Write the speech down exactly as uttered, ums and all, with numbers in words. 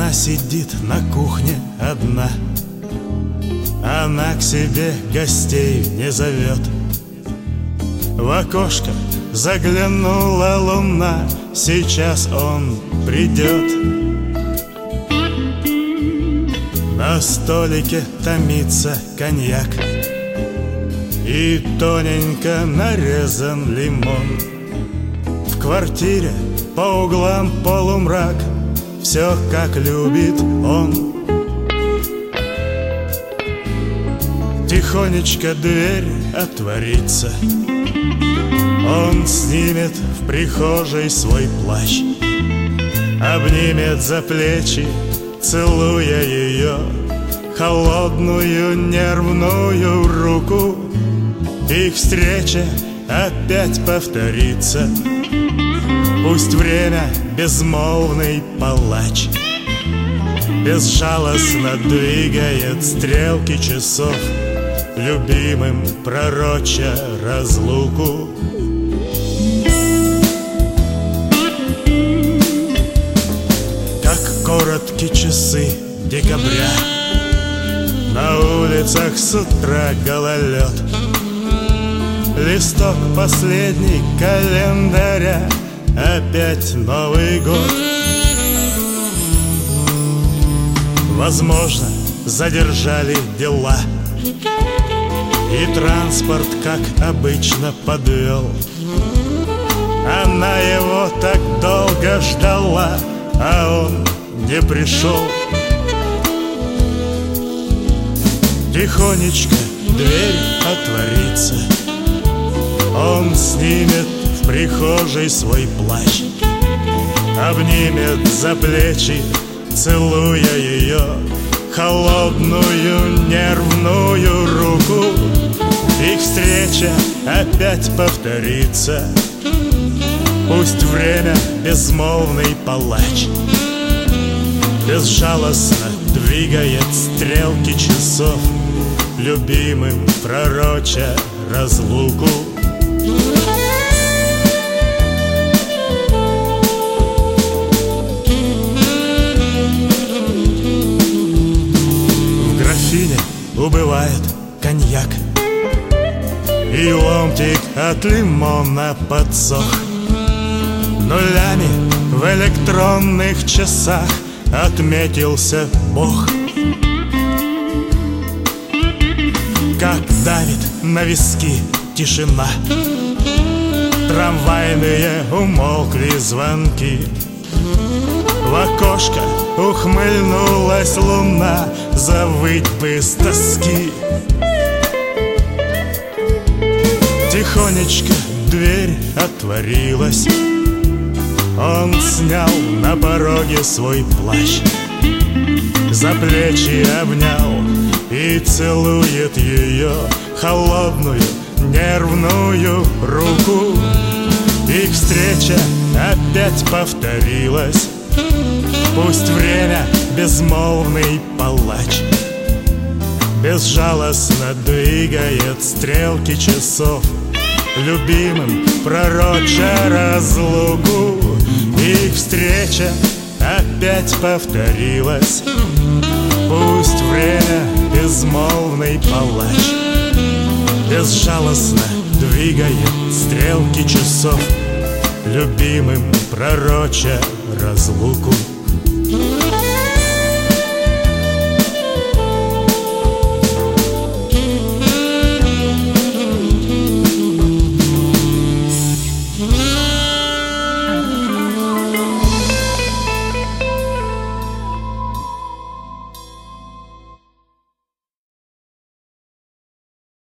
Она сидит на кухне одна, она к себе гостей не зовет. В окошко заглянула луна, сейчас он придет. На столике томится коньяк и тоненько нарезан лимон. В квартире по углам полумрак, все как любит он. Тихонечко дверь отворится, он снимет в прихожей свой плащ, обнимет за плечи, целуя ее холодную нервную руку. Их встреча опять повторится, пусть время безмолвный палач безжалостно двигает стрелки часов, любимым пророча разлуку. Как короткие часы декабря, на улицах с утра гололед. Листок последний календаря, опять Новый год. Возможно, задержали дела, и транспорт, как обычно, подвел. Она его так долго ждала, а он не пришел. Тихонечко дверь отворится, он снимет в прихожей свой плащ, обнимет за плечи, целуя ее холодную нервную руку. Их встреча опять повторится, пусть время безмолвный палач безжалостно двигает стрелки часов, любимым пророча разлуку. В графине убывает коньяк, и ломтик от лимона подсох. Нулями в электронных часах отметился Бог. Как давит на виски тишина, трамвайные умолкли звонки. В окошко ухмыльнулась луна, завыть бы с тоски. Тихонечко дверь отворилась, он снял на пороге свой плащ, за плечи обнял и целует ее холодную нервную руку. Их встреча опять повторилась, пусть время безмолвный палач безжалостно двигает стрелки часов, любимым пророча разлуку. Их встреча опять повторилась, пусть время безмолвный палач безжалостно двигает стрелки часов, любимым пророча разлуку.